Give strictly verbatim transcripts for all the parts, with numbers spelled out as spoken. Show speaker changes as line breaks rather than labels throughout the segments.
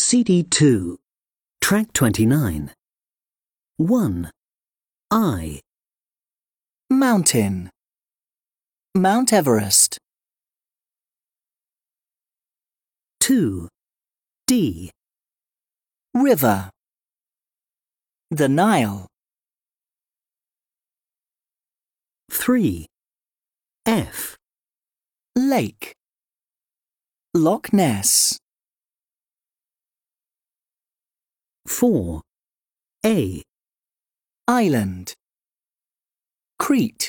C D two, Track twenty-nine. one. I.
Mountain. Mount Everest.
two. D.
River. The Nile.
three. F.
Lake. Loch Ness.
four. A.
Island. Crete.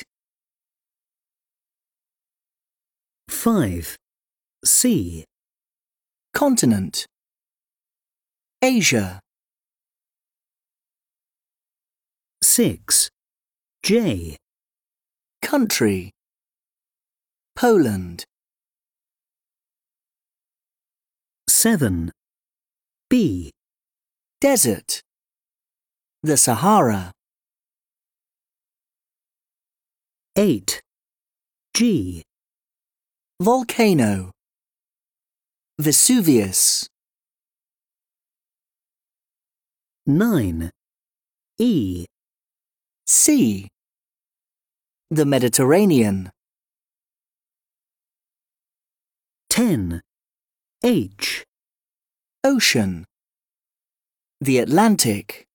five. C.
Continent. Asia.
six. J.
Country. Poland.
seven. B.
Desert. The Sahara.
eight. G.
Volcano. Vesuvius.
nine. E.
Sea. The Mediterranean.
ten. H.
Ocean. The Atlantic.